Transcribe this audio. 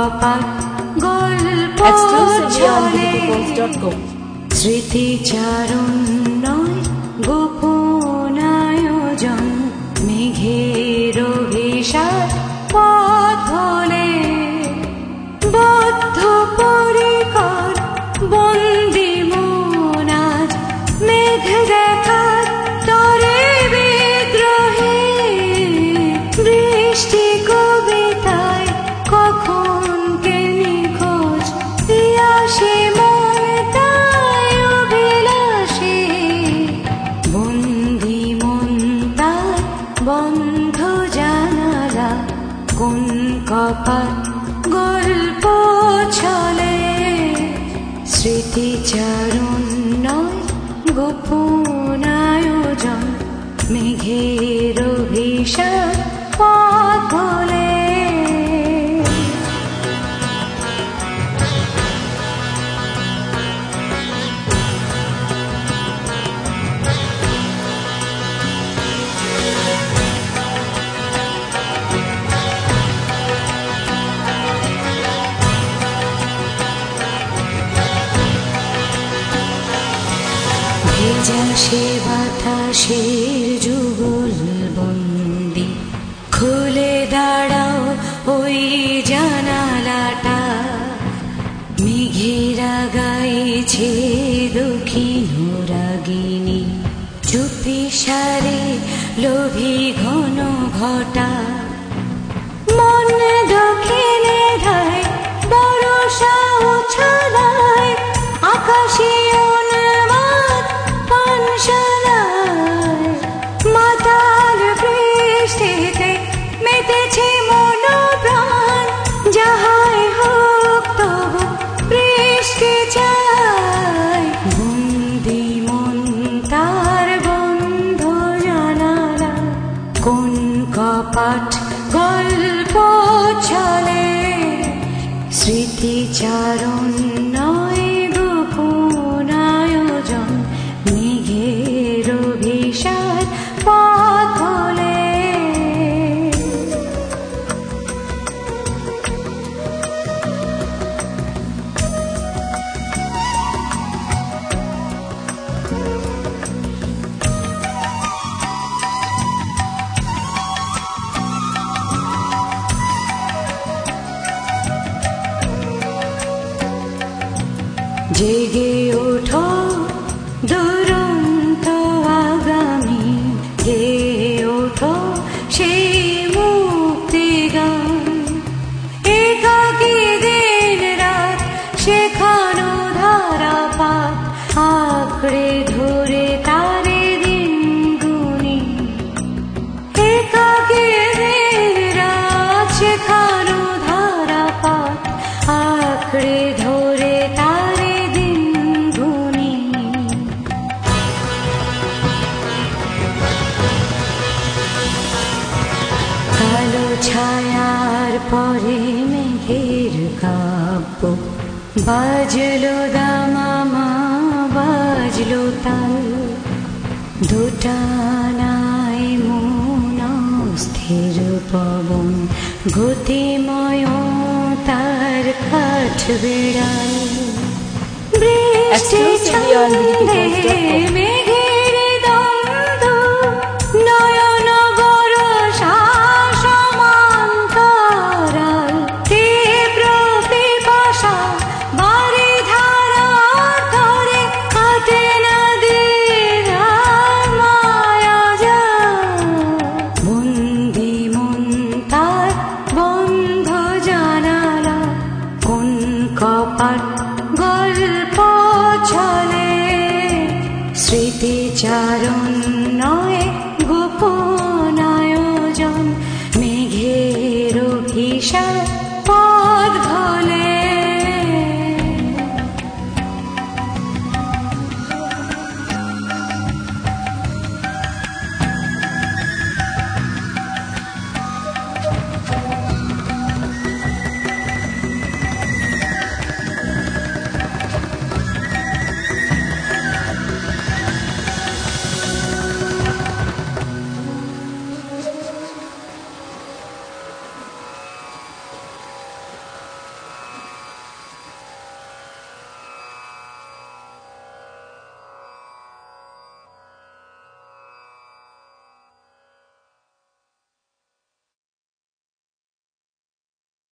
কপাট গল্প চলে স্মৃতিচারণ নয় গোপন আয়োজন মেঘের অভিশাপ পথ ভোলে বদ্ধ পরিকর বন্দি মন আজ মেঘ দেখার তরে বিদ্রোহী বৃষ্টি কবিতায় কখন কে নিখোঁজ পিয়াসী মন তাই অভিলাষী বন্দি মন তার বন্ধ জানালা কোন কপাট গল্প চলে স্মৃতিচারণ নয় গোপন আয়োজন মেঘের অভিশাপ পথ ভোলে ভেজা সে বাতাসের যুগল বন্দি খুলে দাঁড়াও ওই জানালাটা মেঘেরা গাইছে দক্ষিণ রাগিনী চুপি সারে লোভী ঘন ঘটা মন দক্ষিণে ধায় বরষা উছলায় আকাশে মাতাল বৃষ্টিতে মেতেছে মন প্রাণ যাহাই হোক তবু বৃষ্টি চাই বন্দি মন তার বন্ধ জানালা কোন কপাট গল্প চলে স্মৃতিচারণ নয় গোপন আয়োজন মেঘের অভিশাপ পথ ভোলে জেগে ওঠো দুরন্ত আগামী গেয়ে ওঠো সেই মুক্তি গান একাকী দিন রাত শেখানো ধারা পাত আঁকড়ে ধরে তারে দিন গুনি একাকী দিন রাত শেখানো ধারা পাত আঁকড়ে ধরে তারে দিন গুনি কালো ছায়ার পরে মেঘের কাব্য বাজলো দামামা বাজলো তাল দুটানায় মন স্থির পবন গতিময় তার কাঠ বিড়াল বৃষ্টি ছন্দে মেঘের দ্বন্দ্ব নয়ন বরষা সমান্তরাল তীব্র পিপাসা বারি ধারা ধরে কাটে না দ্বিধার মায়া জাল বন্দি মন তার বন্ধ জানালা কোন কপাট গল্প চলে স্মৃতিচারণ নয় গোপন